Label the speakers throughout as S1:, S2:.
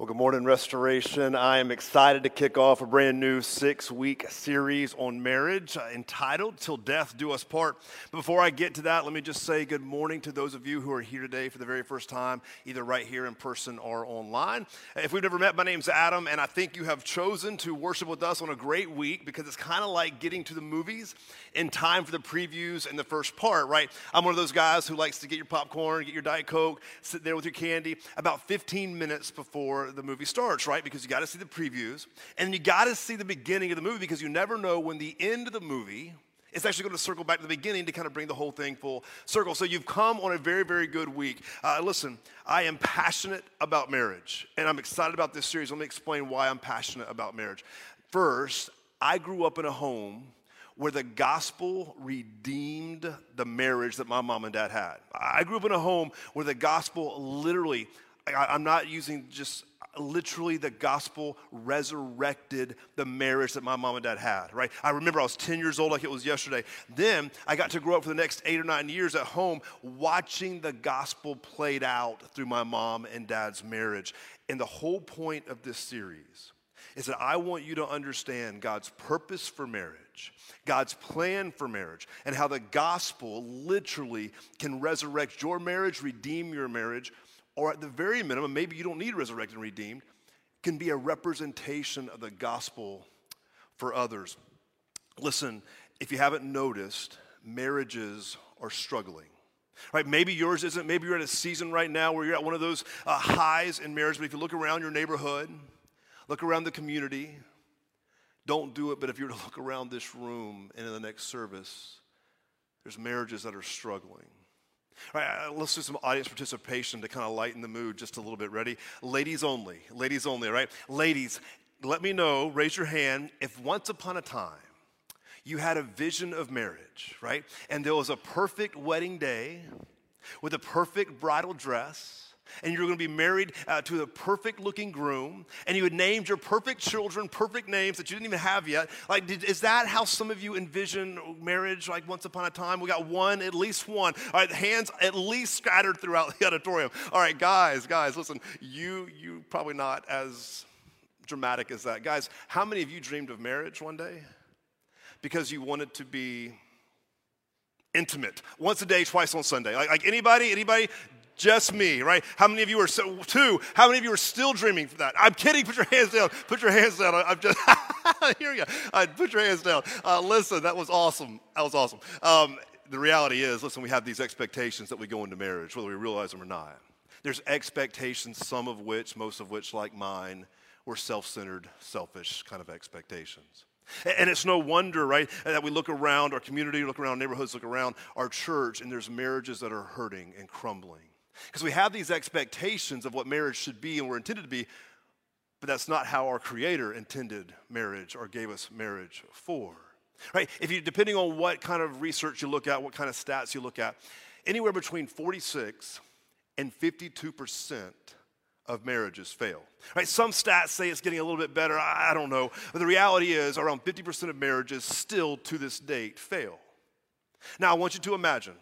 S1: Well, good morning, Restoration. I am excited to kick off a brand new 6-week series on marriage entitled Till Death Do Us Part. But before I get to that, let me just say good morning to those of you who are here today for the very first time, either right here in person or online. If we've never met, my name's Adam, and I think you have chosen to worship with us on a great week because it's kind of like getting to the movies in time for the previews and the first part, right? I'm one of those guys who likes to get your popcorn, get your Diet Coke, sit there with your candy about 15 minutes before the movie starts, right? Because you got to see the previews, and you got to see the beginning of the movie because you never know when the end of the movie is actually going to circle back to the beginning to kind of bring the whole thing full circle. So you've come on a very, very good week. Listen, I am passionate about marriage, and I'm excited about this series. Let me explain why I'm passionate about marriage. First, I grew up in a home where the gospel redeemed the marriage that my mom and dad had. I grew up in a home where the gospel literally, I'm not using just literally, the gospel resurrected the marriage that my mom and dad had, right? I remember I was 10 years old like it was yesterday. Then I got to grow up for the next 8 or 9 years at home watching the gospel played out through my mom and dad's marriage. And the whole point of this series is that I want you to understand God's purpose for marriage, God's plan for marriage, and how the gospel literally can resurrect your marriage, redeem your marriage, or at the very minimum, maybe you don't need resurrected and redeemed, can be a representation of the gospel for others. Listen, if you haven't noticed, marriages are struggling. Right? Maybe yours isn't. Maybe you're at a season right now where you're at one of those highs in marriage. But if you look around your neighborhood, look around the community, don't do it. But if you were to look around this room and in the next service, there's marriages that are struggling. All right, let's do some audience participation to kind of lighten the mood just a little bit. Ready? Ladies only, all right? Ladies, let me know, raise your hand, if once upon a time you had a vision of marriage, right? And there was a perfect wedding day with a perfect bridal dress, and you were going to be married to the perfect-looking groom, and you had named your perfect children perfect names that you didn't even have yet. Is that how some of you envision marriage, like once upon a time? We got one, at least one. All right, hands at least scattered throughout the auditorium. All right, guys, listen, you probably not as dramatic as that. Guys, how many of you dreamed of marriage one day because you wanted to be intimate once a day, twice on Sunday? Like anybody? Just me, right? How many of you are How many of you are still dreaming for that? I'm kidding. Put your hands down. I'm just here you go. Put your hands down. Listen, that was awesome. The reality is, listen, we have these expectations that we go into marriage, whether we realize them or not. There's expectations, most of which, like mine, were self-centered, selfish kind of expectations. And it's no wonder, right, that we look around our community, look around neighborhoods, look around our church, and there's marriages that are hurting and crumbling. Because we have these expectations of what marriage should be and we're intended to be, but that's not how our Creator intended marriage or gave us marriage for. Right? Depending on what kind of research you look at, what kind of stats you look at, anywhere between 46 and 52% of marriages fail. Right? Some stats say it's getting a little bit better. I don't know. But the reality is around 50% of marriages still to this date fail. Now, I want you to imagine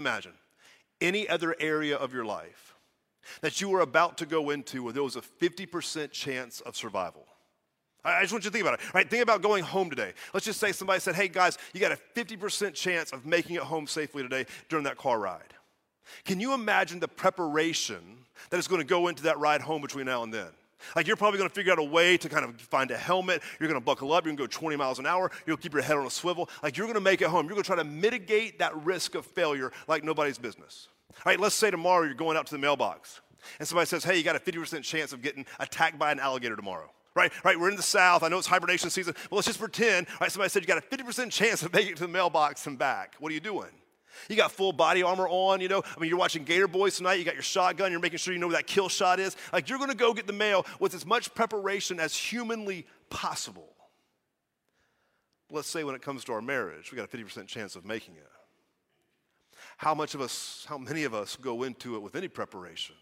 S1: any other area of your life that you were about to go into where there was a 50% chance of survival. I just want you to think about it. Right? Think about going home today. Let's just say somebody said, hey, guys, you got a 50% chance of making it home safely today during that car ride. Can you imagine the preparation that is going to go into that ride home between now and then? Like, you're probably going to figure out a way to kind of find a helmet. You're going to buckle up. You're going to go 20 miles an hour. You'll keep your head on a swivel. Like, you're going to make it home. You're going to try to mitigate that risk of failure like nobody's business. All right, let's say tomorrow you're going out to the mailbox, and somebody says, hey, you got a 50% chance of getting attacked by an alligator tomorrow. Right, we're in the South. I know it's hibernation season. Well, let's just pretend. Right, somebody said you got a 50% chance of making it to the mailbox and back. What are you doing? You got full body armor on, you're watching Gator Boys tonight. You got your shotgun. You're making sure you know where that kill shot is. Like, you're going to go get the mail with as much preparation as humanly possible. Let's say when it comes to our marriage, we got a 50% chance of making it. How many of us go into it with any preparation?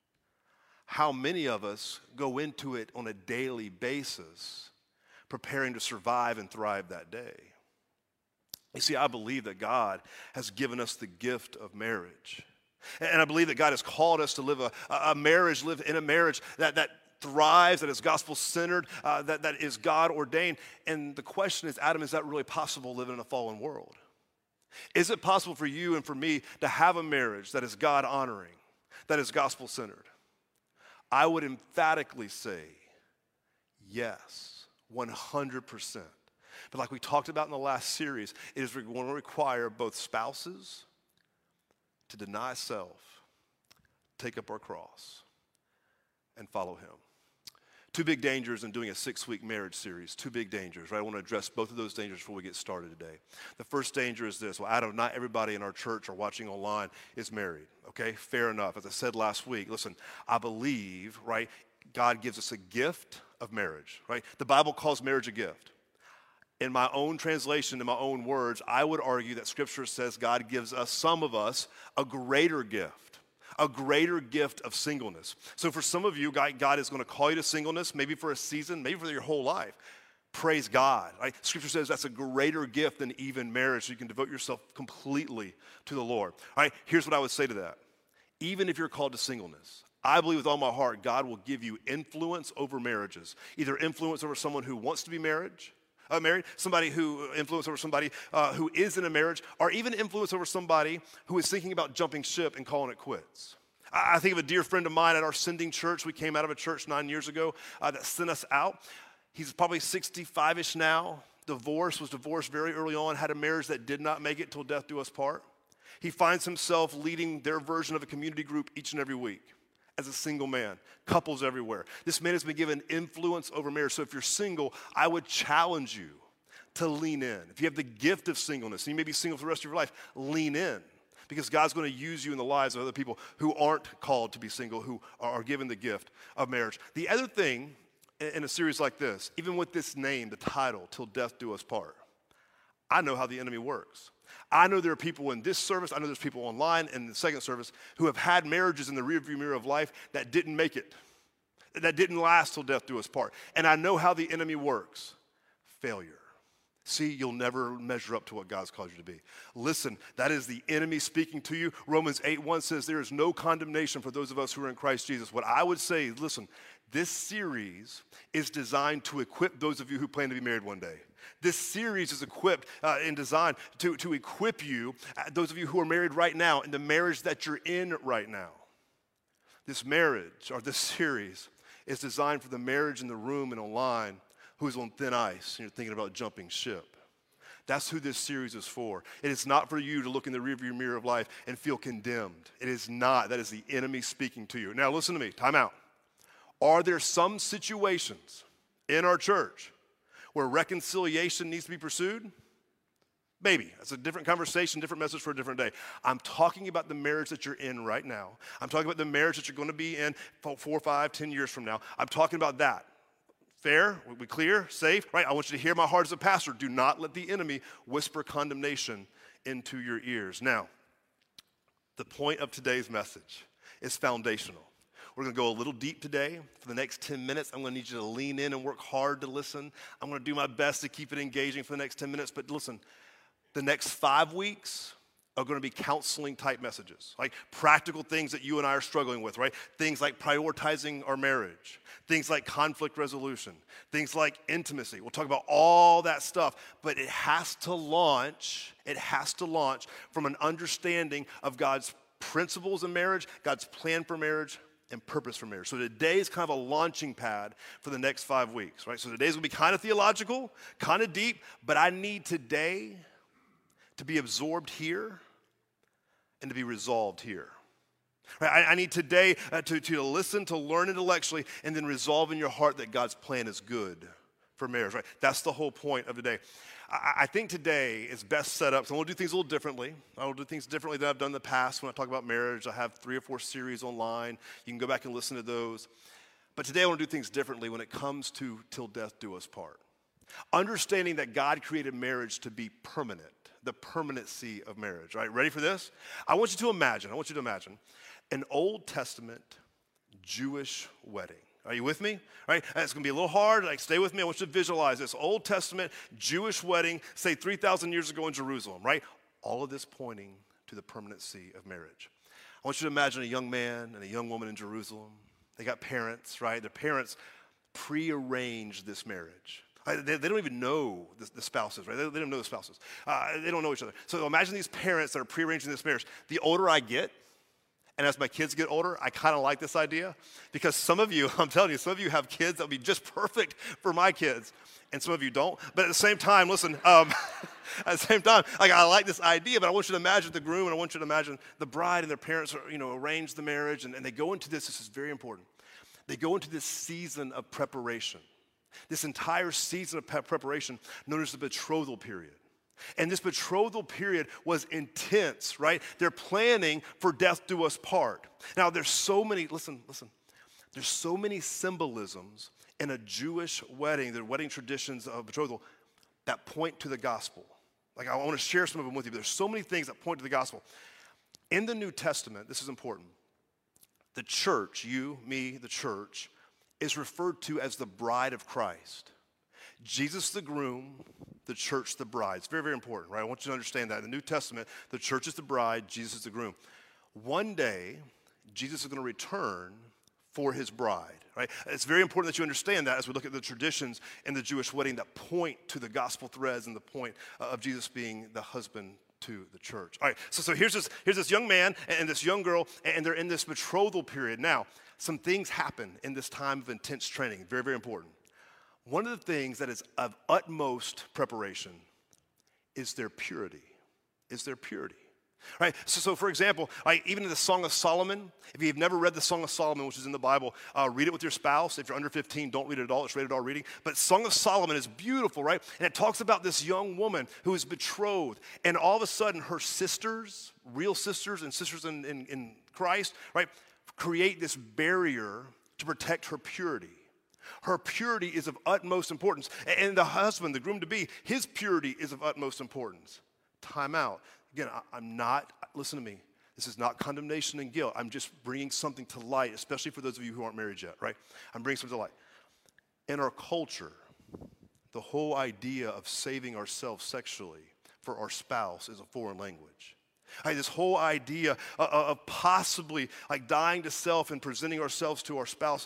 S1: How many of us go into it on a daily basis, preparing to survive and thrive that day? You see, I believe that God has given us the gift of marriage. And I believe that God has called us to live a marriage, live in a marriage that thrives, that is gospel-centered, that is God-ordained. And the question is, Adam, is that really possible living in a fallen world? Is it possible for you and for me to have a marriage that is God-honoring, that is gospel-centered? I would emphatically say yes, 100%. But like we talked about in the last series, it is going to require both spouses to deny self, take up our cross, and follow him. Two big dangers in doing a 6-week marriage series. Two big dangers, right? I want to address both of those dangers before we get started today. The first danger is this. Well, Adam, not everybody in our church or watching online is married, okay? Fair enough. As I said last week, listen, I believe, right, God gives us a gift of marriage, right? The Bible calls marriage a gift. In my own translation, in my own words, I would argue that Scripture says God gives us, some of us, a greater gift of singleness. So for some of you, God is going to call you to singleness, maybe for a season, maybe for your whole life. Praise God. Right? Scripture says that's a greater gift than even marriage, so you can devote yourself completely to the Lord. All right, here's what I would say to that. Even if you're called to singleness, I believe with all my heart, God will give you influence over marriages. Either influence over someone who wants to be married, somebody who influence over somebody who is in a marriage, or even influence over somebody who is thinking about jumping ship and calling it quits. I think of a dear friend of mine at our sending church. We came out of a church 9 years ago that sent us out. He's probably 65-ish now. Was divorced very early on, had a marriage that did not make it till death do us part. He finds himself leading their version of a community group each and every week as a single man, couples everywhere. This man has been given influence over marriage. So if you're single, I would challenge you to lean in. If you have the gift of singleness, and you may be single for the rest of your life, lean in. Because God's going to use you in the lives of other people who aren't called to be single, who are given the gift of marriage. The other thing in a series like this, even with this name, the title, Till Death Do Us Part, I know how the enemy works. I know there are people in this service, I know there's people online in the second service who have had marriages in the rearview mirror of life that didn't make it, that didn't last till death do us part. And I know how the enemy works. Failure. See, you'll never measure up to what God's called you to be. Listen, that is the enemy speaking to you. Romans 8:1 says there is no condemnation for those of us who are in Christ Jesus. What I would say is, listen, this series is designed to equip those of you who plan to be married one day. This series is equipped and designed to equip you, those of you who are married right now, in the marriage that you're in right now. This marriage, or this series, is designed for the marriage in the room and online who's on thin ice and you're thinking about jumping ship. That's who this series is for. It is not for you to look in the rearview mirror of life and feel condemned. It is not. That is the enemy speaking to you. Now listen to me. Time out. Are there some situations in our church where reconciliation needs to be pursued? Maybe. That's a different conversation, different message for a different day. I'm talking about the marriage that you're in right now. I'm talking about the marriage that you're going to be in 4, 5, 10 years from now. I'm talking about that. Fair? We clear? Safe? Right? I want you to hear my heart as a pastor. Do not let the enemy whisper condemnation into your ears. Now, the point of today's message is foundational. We're going to go a little deep today. For the next 10 minutes, I'm going to need you to lean in and work hard to listen. I'm going to do my best to keep it engaging for the next 10 minutes. But listen, the next 5 weeks are going to be counseling type messages, like practical things that you and I are struggling with, right? Things like prioritizing our marriage, things like conflict resolution, things like intimacy. We'll talk about all that stuff, but it has to launch from an understanding of God's principles in marriage, God's plan for marriage, and purpose for marriage. So today is kind of a launching pad for the next 5 weeks, right? So today's gonna be kind of theological, kind of deep, but I need today to be absorbed here and to be resolved here. Right? I need today to listen, to learn intellectually, and then resolve in your heart that God's plan is good for marriage, right? That's the whole point of today. I think today is best set up, so I want to do things a little differently. I will do things differently than I've done in the past when I talk about marriage. I have 3 or 4 series online. You can go back and listen to those. But today I want to do things differently when it comes to till death do us part. Understanding that God created marriage to be permanent, the permanency of marriage, right? Ready for this? I want you to imagine an Old Testament Jewish wedding. Are you with me? Right? It's going to be a little hard. Like, stay with me. I want you to visualize this Old Testament Jewish wedding, say 3,000 years ago in Jerusalem, right? All of this pointing to the permanency of marriage. I want you to imagine a young man and a young woman in Jerusalem. They got parents, right? Their parents prearranged this marriage. They don't even know the spouses, right? They don't know the spouses. They don't know each other. So imagine these parents that are prearranging this marriage. The older I get, and as my kids get older, I kind of like this idea because some of you, I'm telling you, some of you have kids that would be just perfect for my kids, and some of you don't. But at the same time, listen, at the same time, like I like this idea, but I want you to imagine the groom and I want you to imagine the bride and their parents, arrange the marriage, and they go into this. This is very important. They go into this season of preparation. This entire season of preparation known as the betrothal period. And this betrothal period was intense, right? They're planning for death do us part. Now, there's so many, listen, there's so many symbolisms in a Jewish wedding, the wedding traditions of betrothal, that point to the gospel. Like, I want to share some of them with you, but there's so many things that point to the gospel. In the New Testament, this is important, the church, you, me, the church, is referred to as the bride of Christ. Jesus the groom, the church the bride. It's very, very important, right? I want you to understand that. In the New Testament, the church is the bride, Jesus is the groom. One day, Jesus is going to return for his bride, right? It's very important that you understand that as we look at the traditions in the Jewish wedding that point to the gospel threads and the point of Jesus being the husband to the church. All right, so here's this young man and this young girl, and they're in this betrothal period. Now, some things happen in this time of intense training, very, very important. One of the things that is of utmost preparation is their purity, right? So for example, even in the Song of Solomon, if you've never read the Song of Solomon, which is in the Bible, read it with your spouse. If you're under 15, don't read it at all. It's rated R reading. But Song of Solomon is beautiful, right? And it talks about this young woman who is betrothed, and all of a sudden her sisters, real sisters and sisters in Christ, right, create this barrier to protect her purity. Her purity is of utmost importance. And the husband, the groom-to-be, his purity is of utmost importance. Time out. Again, I'm not, listen to me, this is not condemnation and guilt. I'm just bringing something to light, especially for those of you who aren't married yet, right? I'm bringing something to light. In our culture, the whole idea of saving ourselves sexually for our spouse is a foreign language. This whole idea of possibly like dying to self and presenting ourselves to our spouse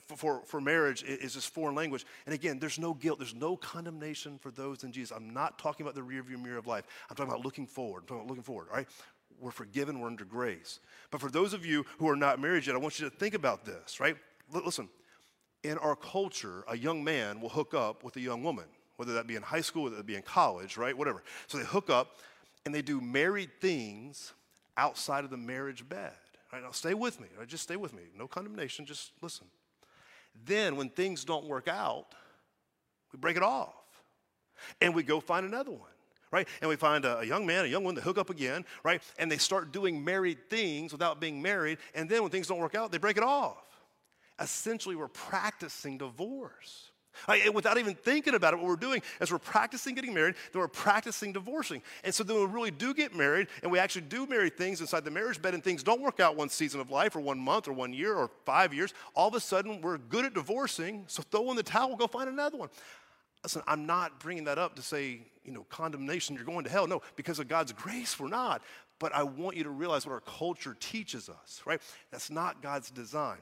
S1: for marriage is this foreign language. And again, there's no guilt, there's no condemnation for those in Jesus. I'm not talking about the rearview mirror of life. I'm talking about looking forward. All right? We're forgiven, we're under grace. But for those of you who are not married yet, I want you to think about this, right? Listen, in our culture, a young man will hook up with a young woman, whether that be in high school, whether that be in college, right? Whatever. So they hook up, and they do married things outside of the marriage bed. All right, now stay with me. Right? Just stay with me. No condemnation, just listen. Then when things don't work out, we break it off. And we go find another one, right? And we find a young man, a young woman, they hook up again, right? And they start doing married things without being married. And then when things don't work out, they break it off. Essentially, we're practicing divorce. And without even thinking about it, what we're doing is we're practicing getting married, then we're practicing divorcing. And so then we really do get married, and we actually do marry things inside the marriage bed, and things don't work out one season of life or 1 month or 1 year or 5 years. All of a sudden, we're good at divorcing, so throw in the towel, go find another one. Listen, I'm not bringing that up to say, condemnation, you're going to hell. No, because of God's grace, we're not. But I want you to realize what our culture teaches us, right? That's not God's design.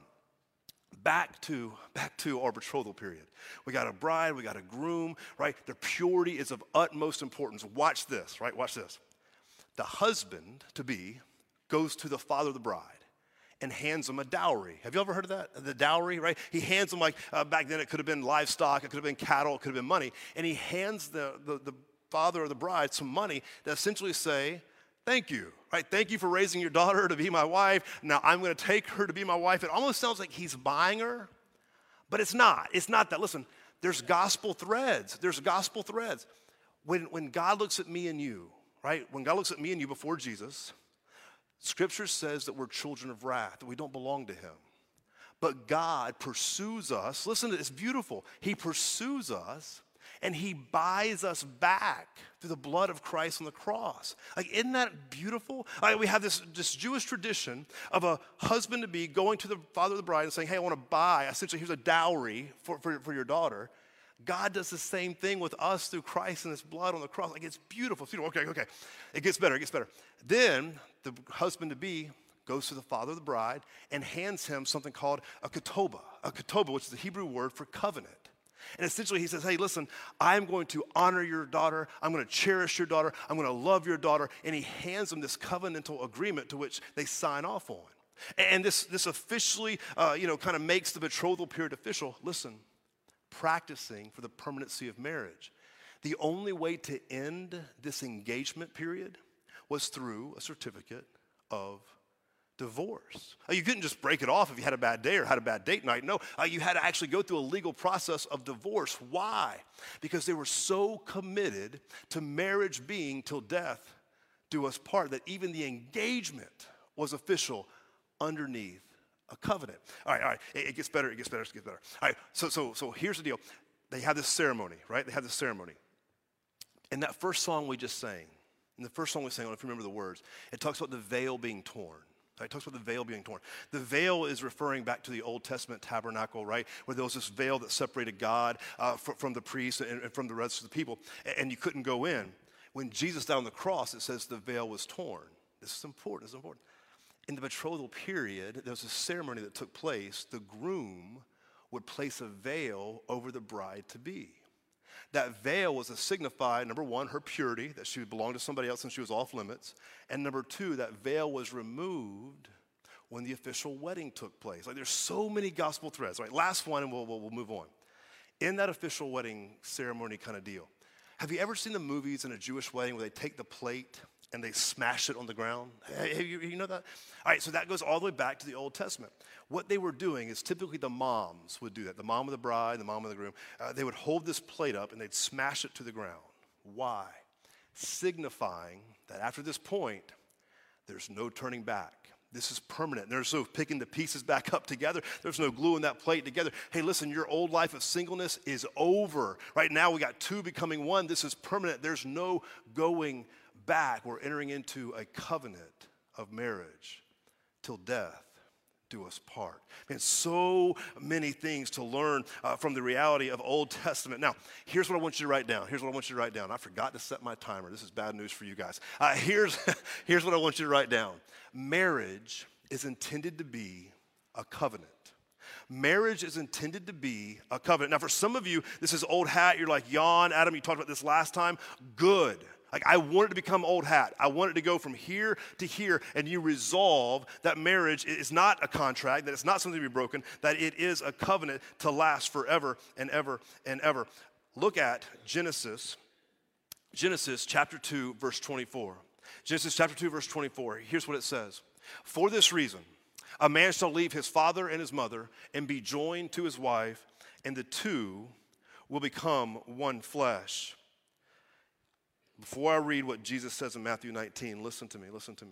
S1: Back to our betrothal period. We got a bride, we got a groom, right? Their purity is of utmost importance. Watch this, right? Watch this. The husband-to-be goes to the father of the bride and hands him a dowry. Have you ever heard of that? The dowry, right? He hands him back then it could have been livestock, it could have been cattle, it could have been money. And he hands the father of the bride some money that essentially say, thank you, right? Thank you for raising your daughter to be my wife. Now I'm going to take her to be my wife. It almost sounds like he's buying her, but it's not. It's not that. Listen, there's gospel threads. When God looks at me and you, right? When God looks at me and you before Jesus, Scripture says that we're children of wrath, that we don't belong to him. But God pursues us. Listen, it's beautiful. He pursues us. And he buys us back through the blood of Christ on the cross. Isn't that beautiful? We have this Jewish tradition of a husband-to-be going to the father of the bride and saying, hey, I want to buy, essentially, here's a dowry for your daughter. God does the same thing with us through Christ and his blood on the cross. It's beautiful. Okay. It gets better. Then the husband-to-be goes to the father of the bride and hands him something called a ketubah, which is the Hebrew word for covenant. And essentially he says, hey, listen, I'm going to honor your daughter. I'm going to cherish your daughter. I'm going to love your daughter. And he hands them this covenantal agreement to which they sign off on. And this officially, kind of makes the betrothal period official. Listen, practicing for the permanency of marriage. The only way to end this engagement period was through a certificate of divorce. You couldn't just break it off if you had a bad day or had a bad date night. No, you had to actually go through a legal process of divorce. Why? Because they were so committed to marriage being till death do us part that even the engagement was official underneath a covenant. All right. It gets better. All right. So here's the deal. They have this ceremony, right? They have this ceremony. In that first song we just sang, I don't know if you remember the words, it talks about the veil being torn. It talks about the veil being torn. The veil is referring back to the Old Testament tabernacle, right? Where there was this veil that separated God from the priests and from the rest of the people. And you couldn't go in. When Jesus died on the cross, it says the veil was torn. This is important. In the betrothal period, there was a ceremony that took place. The groom would place a veil over the bride-to-be. That veil was to signify, number one, her purity, that she would belong to somebody else and she was off limits. And number two, that veil was removed when the official wedding took place. Like, there's so many gospel threads. Right, last one and we'll move on. In that official wedding ceremony kind of deal, have you ever seen the movies in a Jewish wedding where they take the plate and they smash it on the ground? You know that? All right, so that goes all the way back to the Old Testament. What they were doing is typically the moms would do that. The mom of the bride, the mom of the groom. They would hold this plate up and they'd smash it to the ground. Why? Signifying that after this point, there's no turning back. This is permanent. There's no picking the pieces back up together. There's no gluing that plate together. Hey, listen, your old life of singleness is over. Right now, we got two becoming one. This is permanent. There's no going back. We're entering into a covenant of marriage till death do us part. Man, so many things to learn from the reality of Old Testament. Now, here's what I want you to write down. I forgot to set my timer. This is bad news for you guys. Here's what I want you to write down. Marriage is intended to be a covenant. Marriage is intended to be a covenant. Now, for some of you, this is old hat. You're like, yawn, Adam, you talked about this last time. Good. Like, I want it to become old hat. I want it to go from here to here, and you resolve that marriage is not a contract, that it's not something to be broken, that it is a covenant to last forever and ever and ever. Look at Genesis chapter 2, verse 24. Genesis chapter 2, verse 24. Here's what it says. For this reason, a man shall leave his father and his mother and be joined to his wife, and the two will become one flesh. Before I read what Jesus says in Matthew 19, listen to me.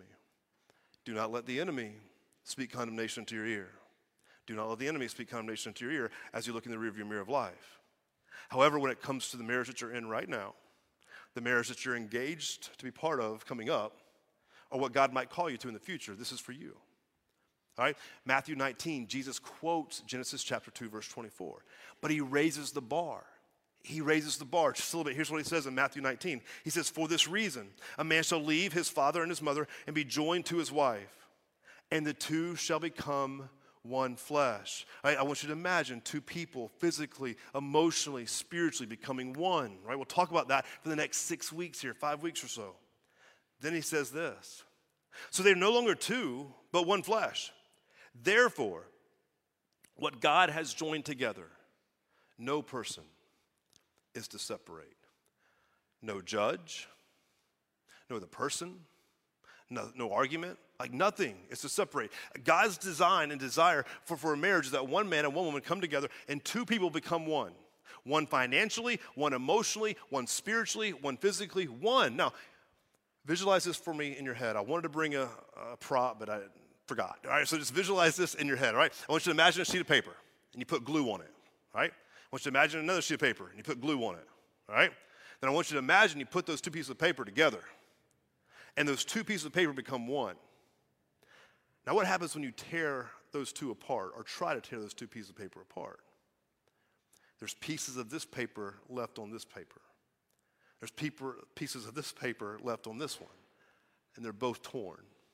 S1: Do not let the enemy speak condemnation to your ear. Do not let the enemy speak condemnation to your ear as you look in the rearview mirror of life. However, when it comes to the marriage that you're in right now, the marriage that you're engaged to be part of coming up, or what God might call you to in the future, this is for you. All right? Matthew 19, Jesus quotes Genesis chapter 2, verse 24. But he raises the bar. Just a little bit. Here's what he says in Matthew 19. He says, for this reason, a man shall leave his father and his mother and be joined to his wife, and the two shall become one flesh. Right? I want you to imagine two people physically, emotionally, spiritually becoming one. Right? We'll talk about that for the next 6 weeks here, 5 weeks or so. Then he says this. So they're no longer two, but one flesh. Therefore, what God has joined together, no person is to separate. No judge, no other person, no argument, like nothing is to separate. God's design and desire for a marriage is that one man and one woman come together and two people become one. One financially, one emotionally, one spiritually, one physically, one. Now, visualize this for me in your head. I wanted to bring a prop, but I forgot. All right, so just visualize this in your head, all right? I want you to imagine a sheet of paper, and you put glue on it, all right? I want you to imagine another sheet of paper, and you put glue on it, all right? Then I want you to imagine you put those two pieces of paper together, and those two pieces of paper become one. Now, what happens when you tear those two apart, or try to tear those two pieces of paper apart? There's pieces of this paper left on this paper. There's pieces of this paper left on this one, and they're both torn.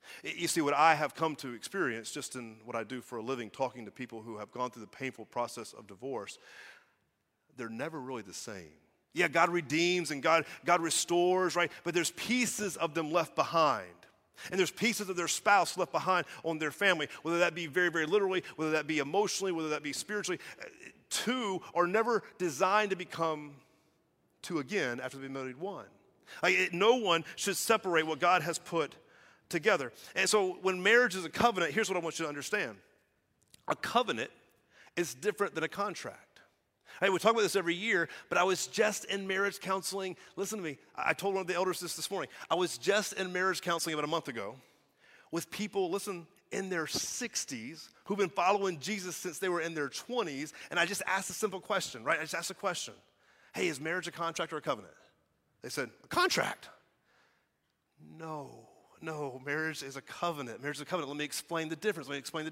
S1: You see, what I have come to experience just in what I do for a living, talking to people who have gone through the painful process of divorce, they're never really the same. Yeah, God redeems and God restores, right? But there's pieces of them left behind. And there's pieces of their spouse left behind on their family, whether that be very, very literally, whether that be emotionally, whether that be spiritually. Two are never designed to become two again after they've been made one. No one should separate what God has put together. And so when marriage is a covenant, here's what I want you to understand. A covenant is different than a contract. Hey, we talk about this every year, but I was just in marriage counseling. Listen to me. I told one of the elders this morning. I was just in marriage counseling about a month ago with people, listen, in their 60s who've been following Jesus since they were in their 20s, and I just asked a simple question, right? I just asked a question. Hey, is marriage a contract or a covenant? They said, a contract. No, marriage is a covenant. Marriage is a covenant. Let me explain the difference.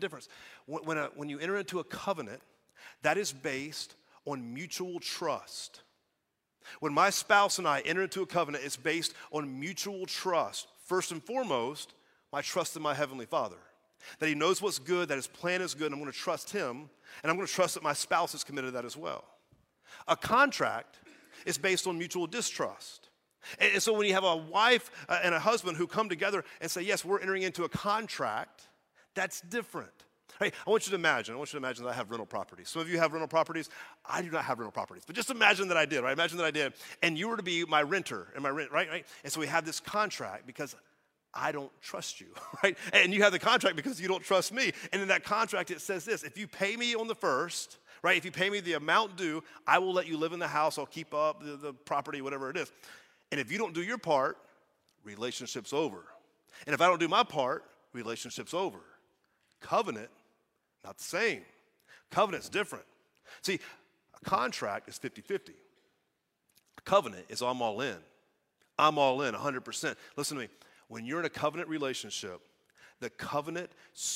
S1: When you enter into a covenant, that is based on mutual trust. When my spouse and I enter into a covenant, it's based on mutual trust. First and foremost, my trust in my Heavenly Father. That He knows what's good, that His plan is good, and I'm going to trust Him, and I'm going to trust that my spouse is committed to that as well. A contract is based on mutual distrust. And so when you have a wife and a husband who come together and say, yes, we're entering into a contract, that's different. Hey, I want you to imagine that I have rental properties. Some of you have rental properties. I do not have rental properties. But just imagine that I did, right? Imagine that I did. And you were to be my renter and my rent, right? And so we have this contract because I don't trust you, right? And you have the contract because you don't trust me. And in that contract, it says this: if you pay me on the first, right? If you pay me the amount due, I will let you live in the house. I'll keep up the property, whatever it is. And if you don't do your part, relationship's over. And if I don't do my part, relationship's over. Covenant, not the same. Covenant's different. See, a contract is 50-50. A covenant is I'm all in. I'm all in 100%. Listen to me. When you're in a covenant relationship, the covenant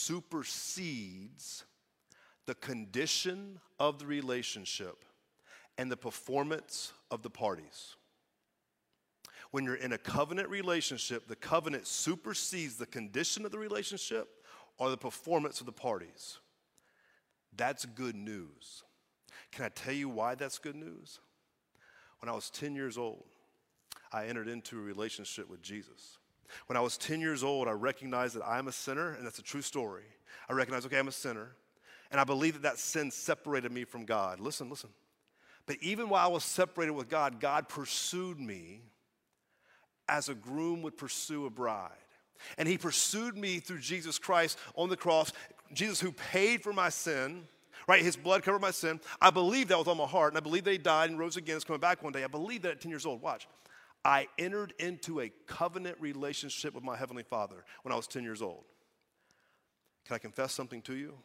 S1: supersedes the condition of the relationship and the performance of the parties. When you're in a covenant relationship, the covenant supersedes the condition of the relationship or the performance of the parties. That's good news. Can I tell you why that's good news? When I was 10 years old, I entered into a relationship with Jesus. When I was 10 years old, I recognized that I'm a sinner, and that's a true story. I recognized, okay, I'm a sinner, and I believe that sin separated me from God. Listen. But even while I was separated with God, God pursued me as a groom would pursue a bride. And He pursued me through Jesus Christ on the cross, Jesus who paid for my sin, right? His blood covered my sin. I believe that with all my heart, and I believe that He died and rose again, is coming back one day. I believe that at 10 years old. Watch. I entered into a covenant relationship with my Heavenly Father when I was 10 years old. Can I confess something to you?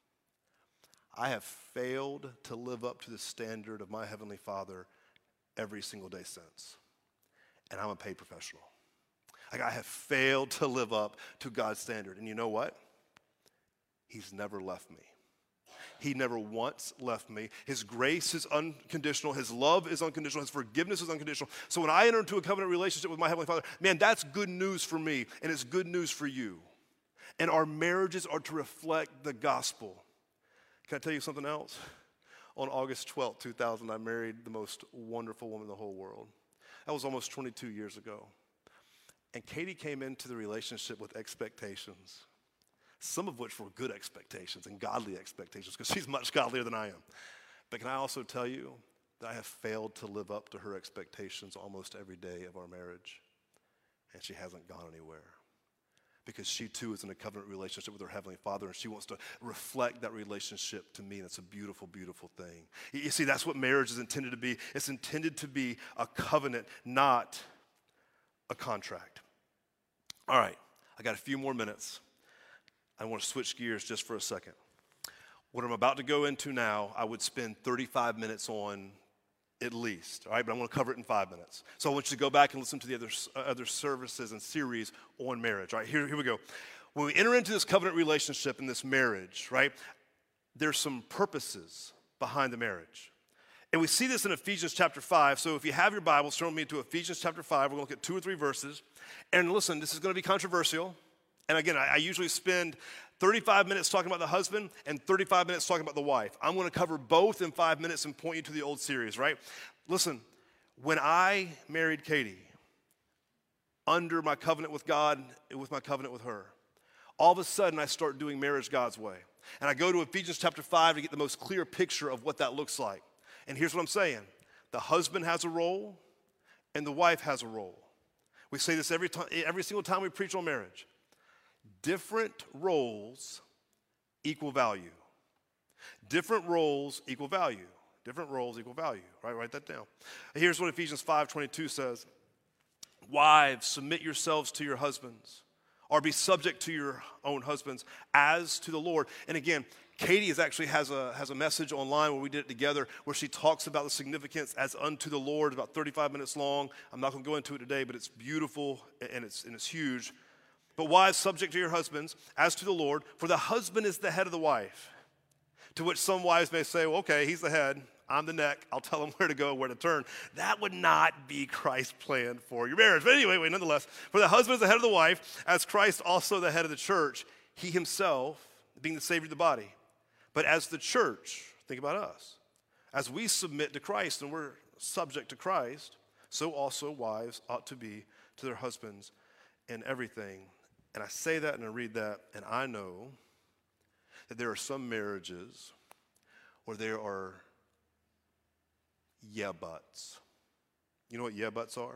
S1: I have failed to live up to the standard of my Heavenly Father every single day since. And I'm a paid professional. I have failed to live up to God's standard. And you know what? He's never left me. He never once left me. His grace is unconditional. His love is unconditional. His forgiveness is unconditional. So when I enter into a covenant relationship with my Heavenly Father, man, that's good news for me, and it's good news for you. And our marriages are to reflect the gospel. Can I tell you something else? On August 12th, 2000, I married the most wonderful woman in the whole world. That was almost 22 years ago. And Katie came into the relationship with expectations, some of which were good expectations and godly expectations, because she's much godlier than I am. But can I also tell you that I have failed to live up to her expectations almost every day of our marriage, and she hasn't gone anywhere. Because she too is in a covenant relationship with her Heavenly Father, and she wants to reflect that relationship to me, and it's a beautiful, beautiful thing. You see, that's what marriage is intended to be. It's intended to be a covenant, not a contract. All right, I got a few more minutes. I want to switch gears just for a second. What I'm about to go into now, I would spend 35 minutes on at least, all right? But I want to cover it in 5 minutes. So I want you to go back and listen to the other services and series on marriage, all right? Here we go. When we enter into this covenant relationship in this marriage, right, there's some purposes behind the marriage. And we see this in Ephesians chapter 5. So if you have your Bibles, turn with me to Ephesians chapter 5. We're going to look at 2 or 3 verses. And listen, this is going to be controversial. And again, I usually spend 35 minutes talking about the husband and 35 minutes talking about the wife. I'm going to cover both in 5 minutes and point you to the old series, right? Listen, when I married Katie, under my covenant with God and with my covenant with her, all of a sudden I start doing marriage God's way. And I go to Ephesians chapter 5 to get the most clear picture of what that looks like. And here's what I'm saying. The husband has a role and the wife has a role. We say this every single time we preach on marriage. Different roles equal value. Different roles equal value. Different roles equal value. Right? Write that down. Here's what Ephesians 5:22 says. Wives, submit yourselves to your husbands, or be subject to your own husbands as to the Lord. And again, Katie has a message online where we did it together where she talks about the significance as unto the Lord, about 35 minutes long. I'm not going to go into it today, but it's beautiful and it's huge. But wives, subject to your husbands as to the Lord, for the husband is the head of the wife. To which some wives may say, well, okay, he's the head, I'm the neck, I'll tell him where to go, where to turn. That would not be Christ's plan for your marriage. But anyway, nonetheless, for the husband is the head of the wife, as Christ also the head of the church, he himself being the Savior of the body. But as the church, think about us, as we submit to Christ and we're subject to Christ, so also wives ought to be to their husbands in everything. And I say that and I read that, and I know that there are some marriages where there are yeah buts. You know what yeah buts are?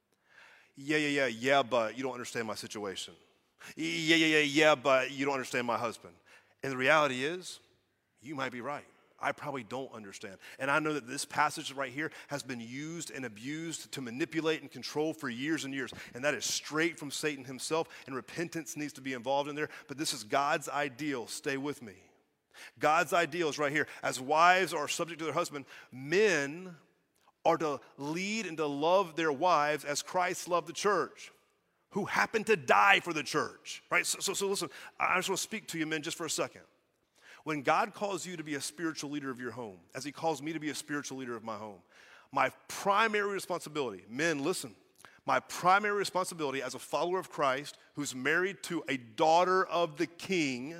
S1: Yeah, but you don't understand my situation. Yeah, but you don't understand my husband. And the reality is, you might be right. I probably don't understand. And I know that this passage right here has been used and abused to manipulate and control for years and years. And that is straight from Satan himself, and repentance needs to be involved in there. But this is God's ideal. Stay with me. God's ideal is right here. As wives are subject to their husband, men are to lead and to love their wives as Christ loved the church, who happened to die for the church. Right? So listen, I just want to speak to you men just for a second. When God calls you to be a spiritual leader of your home, as he calls me to be a spiritual leader of my home, my primary responsibility, men, listen, my primary responsibility as a follower of Christ who's married to a daughter of the King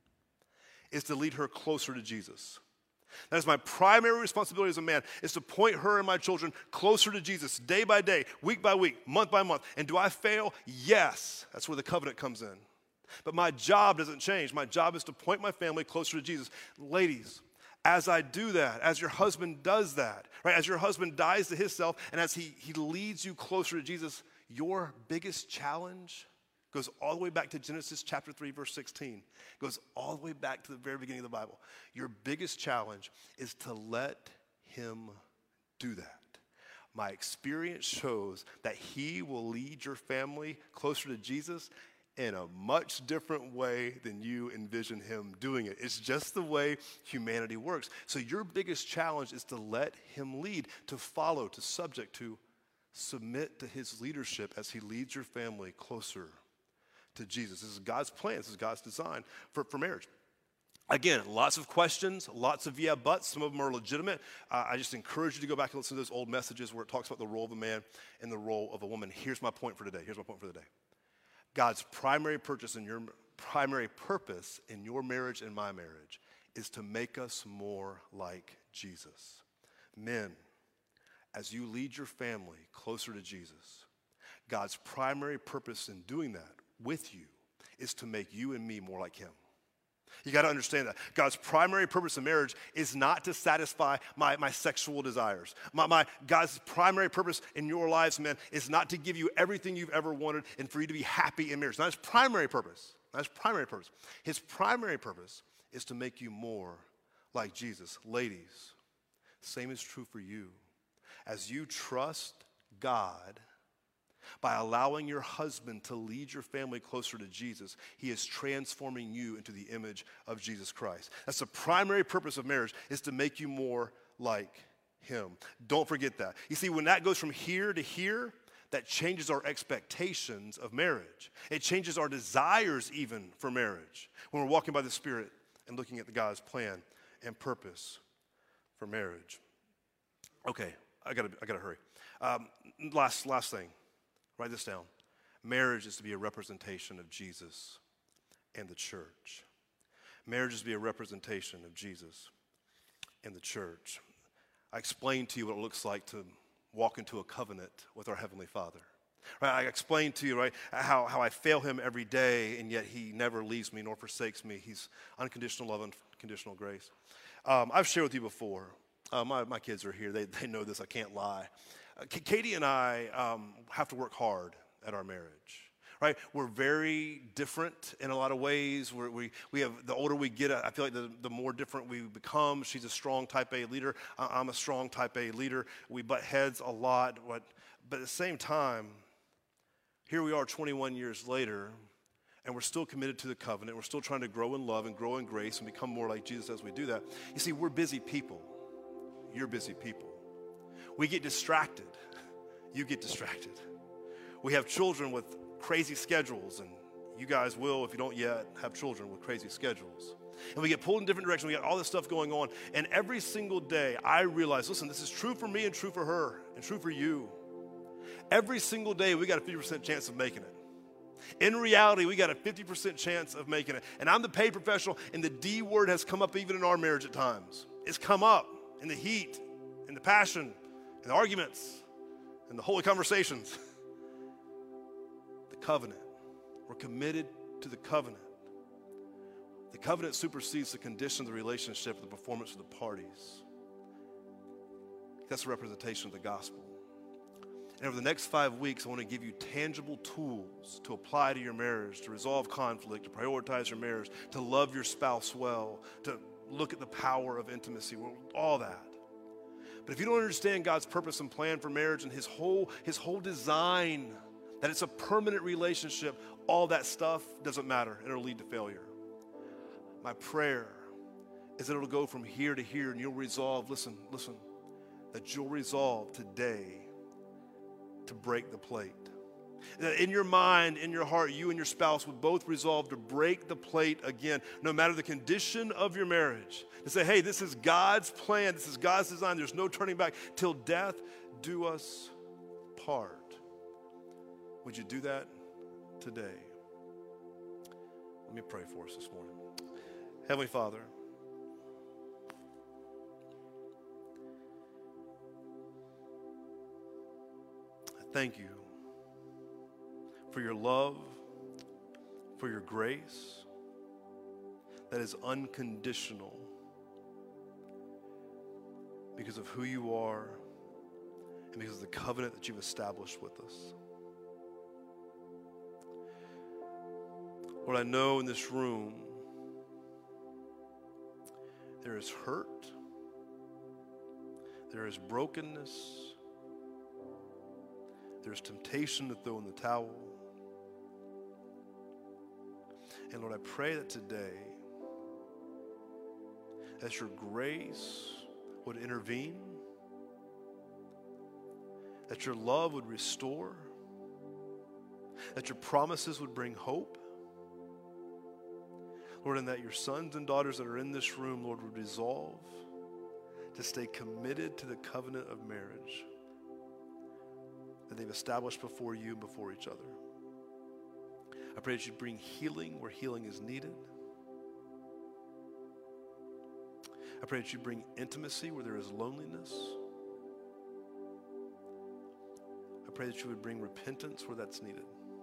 S1: is to lead her closer to Jesus. That is my primary responsibility as a man, is to point her and my children closer to Jesus day by day, week by week, month by month. And do I fail? Yes. That's where the covenant comes in. But my job doesn't change. My job is to point my family closer to Jesus. Ladies, as I do that, as your husband does that, right, as your husband dies to himself and as he leads you closer to Jesus, your biggest challenge goes all the way back to Genesis chapter 3, verse 16. It goes all the way back to the very beginning of the Bible. Your biggest challenge is to let him do that. My experience shows that he will lead your family closer to Jesus in a much different way than you envision him doing it. It's just the way humanity works. So your biggest challenge is to let him lead, to follow, to subject, to submit to his leadership as he leads your family closer to Jesus. This is God's plan. This is God's design for marriage. Again, lots of questions, lots of yeah buts. Some of them are legitimate. I just encourage you to go back and listen to those old messages where it talks about the role of a man and the role of a woman. Here's my point for today. God's primary purpose in your marriage and my marriage is to make us more like Jesus. Men, as you lead your family closer to Jesus, God's primary purpose in doing that with you is to make you and me more like him. You got to understand that. God's primary purpose in marriage is not to satisfy my sexual desires. God's primary purpose in your lives, men, is not to give you everything you've ever wanted and for you to be happy in marriage. Not his primary purpose. His primary purpose is to make you more like Jesus. Ladies, same is true for you. As you trust God by allowing your husband to lead your family closer to Jesus, he is transforming you into the image of Jesus Christ. That's the primary purpose of marriage, is to make you more like him. Don't forget that. You see, when that goes from here to here, that changes our expectations of marriage. It changes our desires even for marriage when we're walking by the Spirit and looking at the God's plan and purpose for marriage. Okay, I gotta hurry. Last thing. Write this down. marriage is to be a representation of Jesus and the church. Marriage is to be a representation of Jesus and the church. I explained to you what it looks like to walk into a covenant with our Heavenly Father. Right, I explained to you, right, how I fail him every day, and yet he never leaves me nor forsakes me. He's unconditional love and unconditional grace. I've shared with you before. My kids are here. They know this. I can't lie. Katie and I have to work hard at our marriage. Right, we're very different in a lot of ways. We have, the older we get, I feel like the more different we become. She's a strong type A leader. I'm a strong type A leader. We butt heads a lot, but at the same time, here we are 21 years later, and we're still committed to the covenant. We're still trying to grow in love and grow in grace and become more like Jesus as we do that. You see, we're busy people. You're busy people. We get distracted. You get distracted. We have children with crazy schedules, and you guys will, if you don't yet, have children with crazy schedules. And we get pulled in different directions. We got all this stuff going on. And every single day, I realize, listen, this is true for me and true for her and true for you. Every single day, we got a 50% chance of making it. In reality, we got a 50% chance of making it. And I'm the paid professional, and the D word has come up even in our marriage at times. It's come up in the heat, in the passion, in the arguments, in the holy conversations. The covenant. We're committed to the covenant. The covenant supersedes the condition of the relationship, the performance of the parties. That's a representation of the gospel. And over the next 5 weeks, I want to give you tangible tools to apply to your marriage, to resolve conflict, to prioritize your marriage, to love your spouse well, to look at the power of intimacy, all that. But if you don't understand God's purpose and plan for marriage and his whole design, that it's a permanent relationship, all that stuff doesn't matter, and it'll lead to failure. My prayer is that it'll go from here to here, and you'll resolve, listen, that you'll resolve today to break the plate. That in your mind, in your heart, you and your spouse would both resolve to break the plate again, no matter the condition of your marriage. To say, hey, this is God's plan, this is God's design, there's no turning back. Till death do us part. Would you do that today? Let me pray for us this morning. Heavenly Father, thank you for your love, for your grace that is unconditional because of who you are and because of the covenant that you've established with us. Lord, I know in this room there is hurt, there is brokenness, there's temptation to throw in the towel. And Lord, I pray that today, that your grace would intervene, that your love would restore, that your promises would bring hope. Lord, and that your sons and daughters that are in this room, Lord, would resolve to stay committed to the covenant of marriage that they've established before you and before each other. I pray that you bring healing where healing is needed. I pray that you bring intimacy where there is loneliness. I pray that you would bring repentance where that's needed.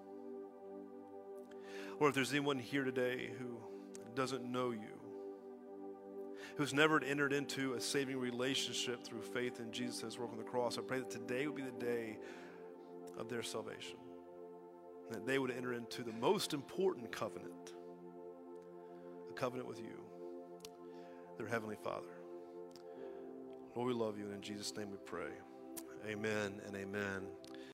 S1: Lord, if there's anyone here today who doesn't know you, who's never entered into a saving relationship through faith in Jesus' work on the cross, I pray that today would be the day of their salvation, and that they would enter into the most important covenant, a covenant with you, their Heavenly Father. Lord, we love you, and in Jesus' name we pray. Amen and amen.